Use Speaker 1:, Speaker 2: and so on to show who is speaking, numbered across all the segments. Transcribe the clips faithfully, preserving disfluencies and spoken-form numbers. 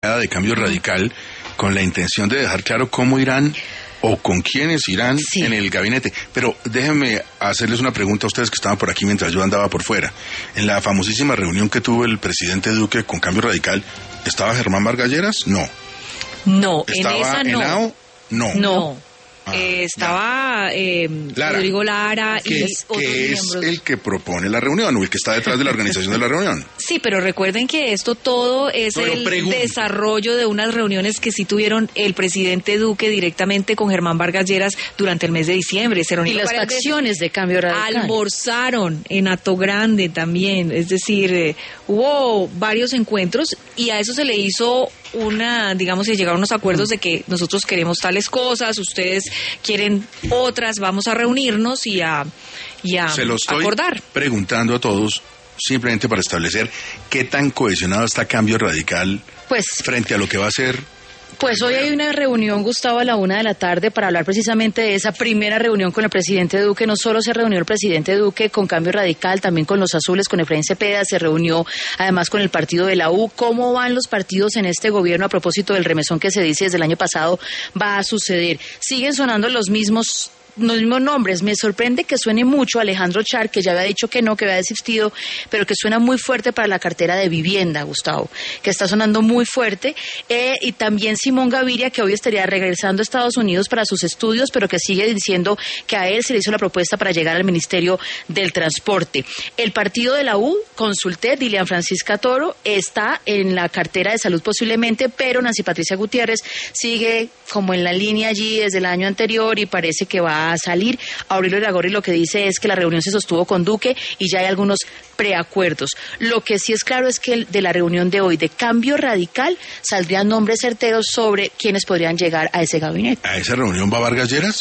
Speaker 1: de Cambio Radical con la intención de dejar claro cómo irán o con quiénes irán sí. en el gabinete. Pero déjenme hacerles una pregunta a ustedes que estaban por aquí mientras yo andaba por fuera. En la famosísima reunión que tuvo el presidente Duque con Cambio Radical, ¿estaba Germán Vargas Lleras? No.
Speaker 2: No,
Speaker 1: ¿Estaba
Speaker 2: en esa no.
Speaker 1: Henao? No.
Speaker 2: No.
Speaker 1: Ah,
Speaker 2: eh, estaba eh,
Speaker 1: Lara,
Speaker 2: Rodrigo Lara
Speaker 1: que,
Speaker 2: y otros
Speaker 1: que es
Speaker 2: miembros.
Speaker 1: el que propone la reunión o el que está detrás de la organización de la reunión.
Speaker 2: Sí, pero recuerden que esto todo es
Speaker 1: no,
Speaker 2: el
Speaker 1: pregunto.
Speaker 2: desarrollo de unas reuniones que sí tuvieron el presidente Duque directamente con Germán Vargas Lleras durante el mes de diciembre. Se
Speaker 3: y las facciones de Cambio Radical.
Speaker 2: Almorzaron en Hato Grande también, es decir, eh, hubo varios encuentros y a eso se le hizo una, digamos, que llegaron unos acuerdos de que nosotros queremos tales cosas, ustedes quieren otras, vamos a reunirnos y a, y a
Speaker 1: Se lo estoy
Speaker 2: acordar.
Speaker 1: preguntando a todos simplemente para establecer qué tan cohesionado está Cambio Radical
Speaker 3: pues,
Speaker 1: frente a lo que va a ser.
Speaker 3: Pues hoy hay una reunión, Gustavo, a la una de la tarde para hablar precisamente de esa primera reunión con el presidente Duque. No solo se reunió el presidente Duque con Cambio Radical, también con los azules, con Efraín Cepeda, se reunió además con el partido de la U. ¿Cómo van los partidos en este gobierno a propósito del remesón que se dice desde el año pasado va a suceder? Siguen sonando los mismos los mismos nombres. Me sorprende que suene mucho Alejandro Char, que ya había dicho que no, que había desistido, pero que suena muy fuerte para la cartera de vivienda, Gustavo, que está sonando muy fuerte, eh, y también Simón Gaviria, que hoy estaría regresando a Estados Unidos para sus estudios, pero que sigue diciendo que a él se le hizo la propuesta para llegar al Ministerio del Transporte. El partido de la U, consulté, Dilian Francisca Toro, está en la cartera de salud posiblemente, pero Nancy Patricia Gutiérrez sigue como en la línea allí desde el año anterior y parece que va a salir. Aurelio Iragorri lo que dice es que la reunión se sostuvo con Duque y ya hay algunos preacuerdos. Lo que sí es claro es que de la reunión de hoy de Cambio Radical saldrían nombres certeros sobre quienes podrían llegar a ese gabinete.
Speaker 1: ¿A esa reunión va Vargas Lleras?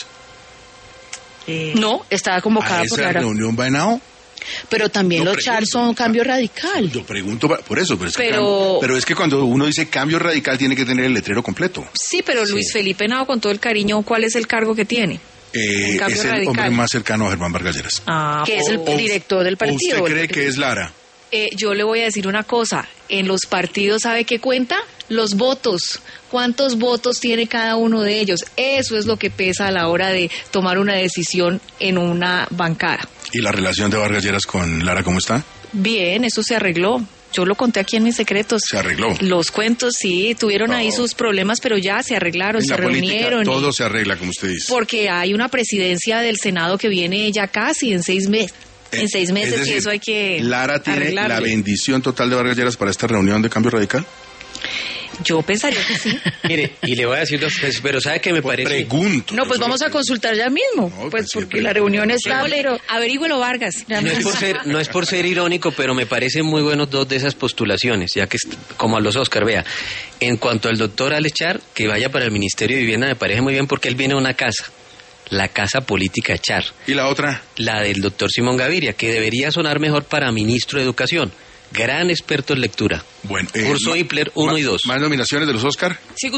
Speaker 3: Eh, no, estaba convocada por
Speaker 1: ¿A esa reunión va Henao?
Speaker 3: Pero también
Speaker 1: no,
Speaker 3: los Char son Cambio Radical.
Speaker 1: Yo pregunto por eso, pero es,
Speaker 2: pero...
Speaker 1: Que cambio, pero es que cuando uno dice Cambio Radical tiene que tener el letrero completo.
Speaker 2: Sí, pero Luis sí. Felipe Henao, con todo el cariño, ¿cuál es el cargo que tiene?
Speaker 1: Eh, es el radical. hombre más cercano a Germán Vargas Lleras.
Speaker 2: Ah,
Speaker 3: que es el
Speaker 1: o,
Speaker 3: director del partido.
Speaker 1: ¿Usted cree que es Lara?
Speaker 2: Eh, yo le voy a decir una cosa, en los partidos, ¿sabe qué cuenta? Los votos. ¿Cuántos votos tiene cada uno de ellos? Eso es lo que pesa a la hora de tomar una decisión en una bancada.
Speaker 1: ¿Y la relación de Vargas Lleras con Lara cómo está?
Speaker 2: Bien, eso se arregló. Yo lo conté aquí en mis secretos.
Speaker 1: ¿Se arregló?
Speaker 2: Los cuentos, sí, tuvieron no. ahí sus problemas, pero ya se arreglaron, en se reunieron.
Speaker 1: Todo y... se arregla, como usted dice.
Speaker 2: Porque hay una presidencia del Senado que viene ya casi en seis meses. Eh, en seis meses, es decir, y eso hay que
Speaker 1: ¿Lara tiene
Speaker 2: arreglarle.
Speaker 1: la bendición total de Vargas Lleras para esta reunión de Cambio Radical?
Speaker 2: Yo pensaría que sí.
Speaker 4: Mire, y le voy a decir dos cosas, pero ¿sabe qué me
Speaker 1: pues
Speaker 4: parece?
Speaker 1: Pregunto.
Speaker 3: No, pues vamos a consultar ya mismo, no, pues porque la reunión está, pero...
Speaker 2: Averígüelo, Vargas.
Speaker 4: No es, por ser, no es por ser irónico, pero me parecen muy buenos dos de esas postulaciones, ya que, como a los Oscar, vea, en cuanto al doctor Alex Char, que vaya para el Ministerio de Vivienda, me parece muy bien porque él viene a una casa. La casa política Char.
Speaker 1: ¿Y la otra?
Speaker 4: La del doctor Simón Gaviria, que debería sonar mejor para ministro de Educación. Gran experto en lectura.
Speaker 1: Bueno, eh,
Speaker 4: Curso Hippler uno y dos.
Speaker 1: ¿Más nominaciones de los Oscar?
Speaker 2: Sí,